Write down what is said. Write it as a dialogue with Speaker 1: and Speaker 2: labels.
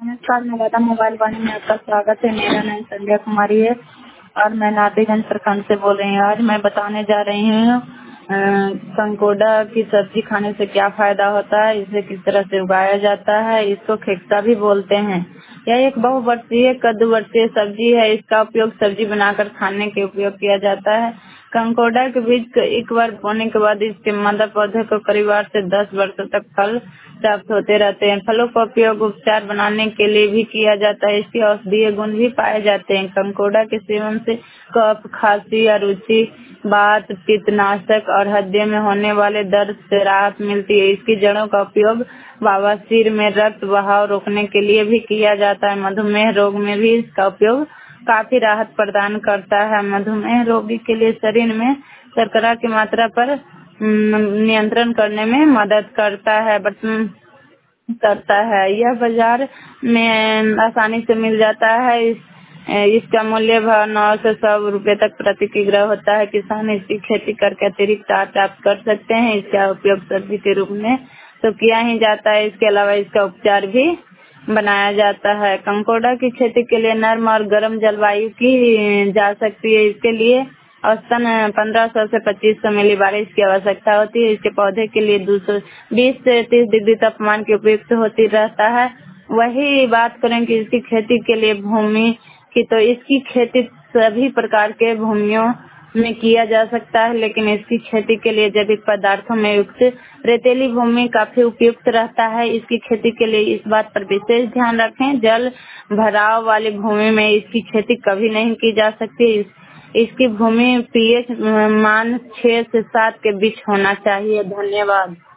Speaker 1: नमस्कार, नवादा मोबाइल वाणी में आपका स्वागत है। मेरा नाम संध्या कुमारी है और मैं नाटेगंज प्रखंड से बोल रही हूँ। आज मैं बताने जा रही हूँ कंकोड़ा की सब्जी खाने से क्या फायदा होता है, इसे किस तरह से उगाया जाता है। इसको खेक्सा भी बोलते हैं। यह एक बहुवर्षीय कद्दूवर्षीय सब्जी है। इसका उपयोग सब्जी बनाकर खाने के उपयोग किया जाता है। कंकोड़ा के बीज एक बार बोने के बाद इसके मादा पौधे को करीब 8 से 10 वर्षों तक फल प्राप्त होते रहते हैं। फलों का उपयोग उपचार बनाने के लिए भी किया जाता है। इसके औषधीय गुण भी पाए जाते हैं। कंकोड़ा के सेवन से कफ, खांसी, अरुचि, वात, पित्तनाशक और हृदय में होने वाले दर्द से राहत मिलती है। इसकी जड़ों का उपयोग बवासीर में रक्त बहाव रोकने के लिए भी किया जाता है। मधुमेह रोग में भी इसका उपयोग काफी राहत प्रदान करता है। मधुमेह रोगी के लिए शरीर में शर्करा की मात्रा पर नियंत्रण करने में मदद करता है। यह बाजार में आसानी से मिल जाता है। इसका मूल्य भाव 9 से 100 रुपए तक प्रति किलोग्राम होता है। किसान इसकी खेती करके अतिरिक्त आय प्राप्त कर सकते हैं। इसका उपयोग सब्जी के रूप में तो किया ही जाता है। इसके अलावा इसका उपचार भी बनाया जाता है। कंकोड़ा की खेती के लिए नर्म और गर्म जलवायु की जा सकती है। इसके लिए औसतन 1500 से 2500 मिली बारिश की आवश्यकता होती है। इसके पौधे के लिए 220 से 30 डिग्री तापमान के उपयुक्त होती रहता है। वही बात करें कि इसकी खेती के लिए भूमि की, तो इसकी खेती सभी प्रकार के भूमियों में किया जा सकता है, लेकिन इसकी खेती के लिए जैविक पदार्थों में युक्त रेतीली भूमि काफी उपयुक्त रहता है। इसकी खेती के लिए इस बात पर विशेष ध्यान रखें, जल भराव वाली भूमि में इसकी खेती कभी नहीं की जा सकती। इसकी भूमि पीएच मान 6 से 7 के बीच होना चाहिए। धन्यवाद।